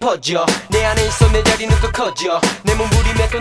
퍼져 내 안에 있어 내 자리는 또 커져 내 몸부림에 또